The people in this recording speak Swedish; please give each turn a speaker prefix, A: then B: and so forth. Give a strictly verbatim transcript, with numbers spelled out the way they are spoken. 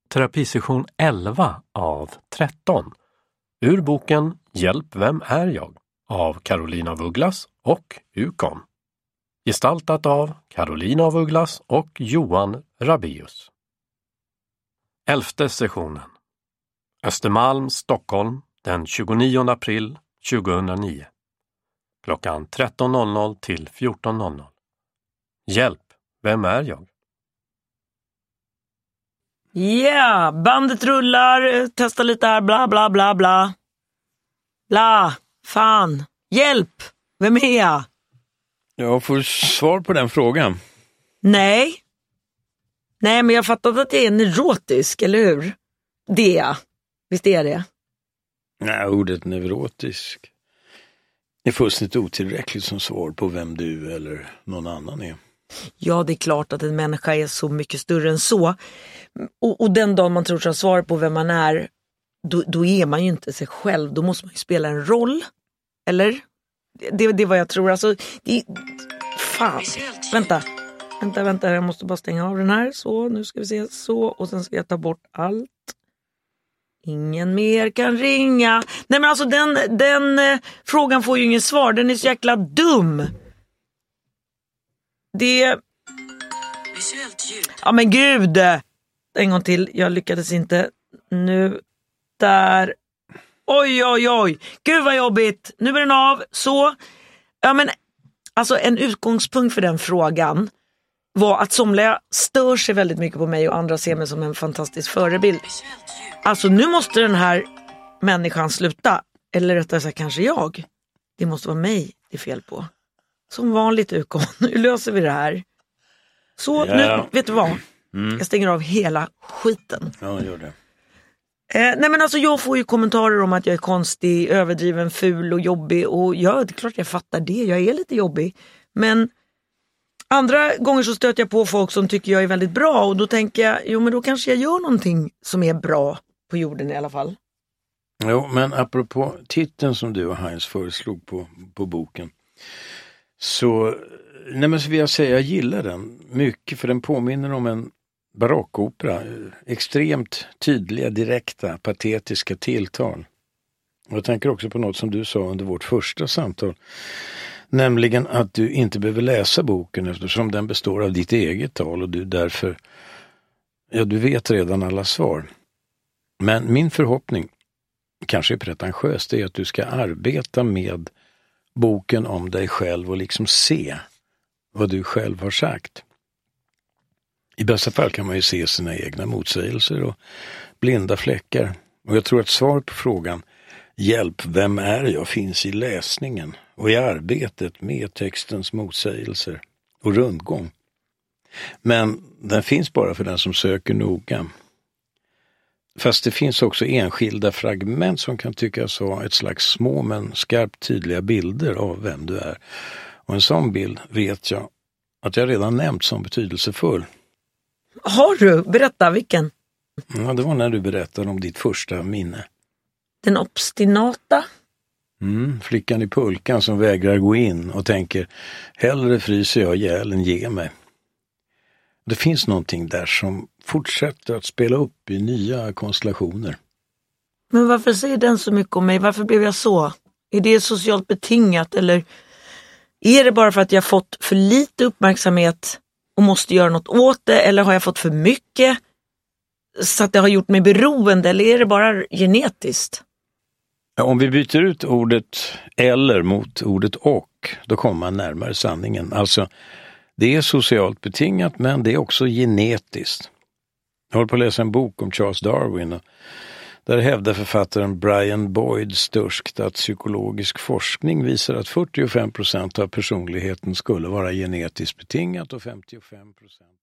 A: terapisession elva av tretton. Ur boken Hjälp, vem är jag? Av Carolina af Ugglas och Ukon. Gestaltat av Carolina af Ugglas och Johan Rabeus. Elfte sessionen. Östermalm, Stockholm, den tjugonionde april tjugohundranio. Klockan tretton noll noll till fjorton noll noll. Hjälp, vem är jag?
B: Ja, yeah, bandet rullar, testa lite här, bla bla bla bla. Bla, fan, hjälp, vem är jag?
C: Jag får svar på den frågan.
B: Nej. Nej, men jag fattat att det är neurotisk, eller hur? Det är jag. Visst är det?
C: Nej, ordet neurotisk är fullständigt otillräckligt som svar på vem du eller någon annan är.
B: Ja, det är klart att en människa är så mycket större än så. Och, och den dag man tror sig ha svar på vem man är, då, då är man ju inte sig själv. Då måste man ju spela en roll. Eller? Det, det är vad jag tror. Alltså, det, fan. Vänta. Vänta, vänta. Jag måste bara stänga av den här. Så, nu ska vi se. Så, och sen ska jag ta bort allt. Ingen mer kan ringa. Nej, men alltså den, den eh, frågan får ju ingen svar. Den är så jäkla dum. Det... Ja, men gud. En gång till. Jag lyckades inte. Nu. Där. Oj, oj, oj. Gud vad jobbigt. Nu är den av. Så. Ja, men alltså en utgångspunkt för den frågan var att somliga stör sig väldigt mycket på mig och andra ser mig som en fantastisk förebild. Alltså nu måste den här människan sluta. Eller rättare sagt kanske jag. Det måste vara mig det är fel på. Som vanligt Ukon. Nu löser vi det här. Så
C: ja.
B: nu, vet du vad?
C: Mm.
B: Jag stänger av hela skiten.
C: Ja, gör det.
B: Eh, nej men alltså jag får ju kommentarer om att jag är konstig, överdriven, ful och jobbig. Och ja, det är klart jag fattar det. Jag är lite jobbig. Men andra gånger så stöter jag på folk som tycker jag är väldigt bra. Och då tänker jag, jo men då kanske jag gör någonting som är bra på jorden i alla fall.
C: Jo, men apropå titeln som du och Heinz föreslog på, på boken. Så, nej men så vill jag säga, jag gillar den mycket för den påminner om en barockopera. Extremt tydliga, direkta, patetiska tilltal. Jag tänker också på något som du sa under vårt första samtal. Nämligen att du inte behöver läsa boken eftersom den består av ditt eget tal och du därför, ja du vet redan alla svar. Men min förhoppning, kanske är pretentiöst, är att du ska arbeta med boken om dig själv och liksom se vad du själv har sagt. I bästa fall kan man ju se sina egna motsägelser och blinda fläckar. Och jag tror att svar på frågan hjälp, vem är jag, finns i läsningen och i arbetet med textens motsägelser och rundgång. Men den finns bara för den som söker noga. Fast det finns också enskilda fragment som kan tyckas ha ett slags små men skarpt tydliga bilder av vem du är. Och en sån bild vet jag att jag redan nämnt som betydelsefull.
B: Har du? Berätta, vilken?
C: Ja, det var när du berättade om ditt första minne.
B: Den obstinata?
C: Mm, flickan i pulkan som vägrar gå in och tänker hellre fryser jag ihjäl än ge mig. Det finns någonting där som fortsätter att spela upp i nya konstellationer.
B: Men varför säger den så mycket om mig? Varför blev jag så? Är det socialt betingat eller är det bara för att jag fått för lite uppmärksamhet och måste göra något åt det? Eller har jag fått för mycket så att det har gjort mig beroende? Eller är det bara genetiskt?
C: Ja, om vi byter ut ordet eller mot ordet och, då kommer man närmare sanningen. Alltså, det är socialt betingat men det är också genetiskt. Jag håller på att läsa en bok om Charles Darwin och där hävdar författaren Brian Boyd sturskt att psykologisk forskning visar att fyrtiofem procent av personligheten skulle vara genetiskt betingat och femtiofem procent